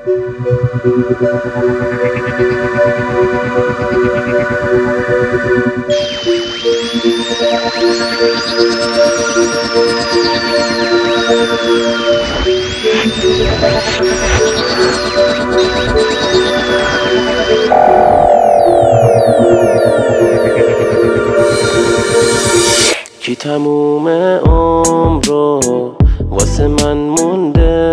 کی تموم عمر رو واسه من مونده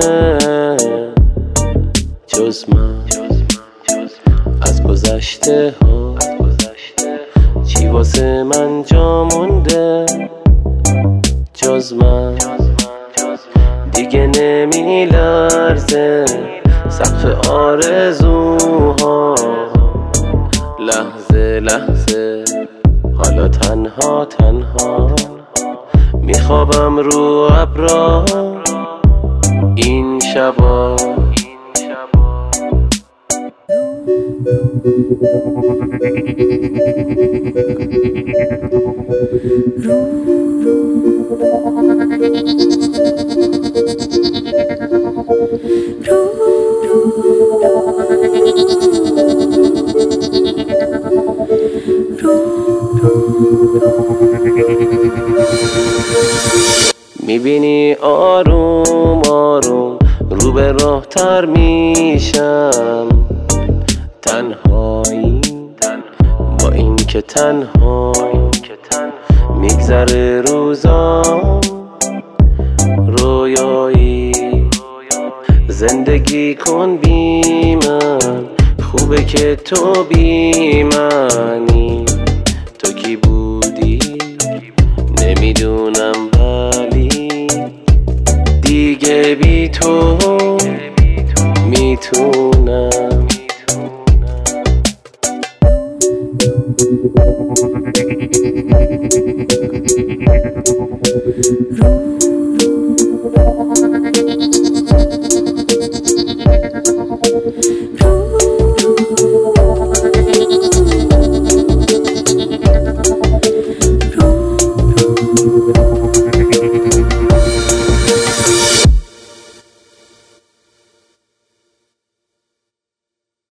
جز من از گذشته ها، چی واسه من جا مونده جز من؟ دیگه نمی لرزه سقف آرزوها، لحظه لحظه حالا تنها تنها میخوابم رو ابرا این شبا. میبینی آروم آروم رو به راه تر میشم، تنهایی با این که تنها میگذره روزا رویایی. زندگی کن بی من، خوبه که تو بی منی. تو کی بودی نمیدونم، ولی دیگه بی تو میتونم.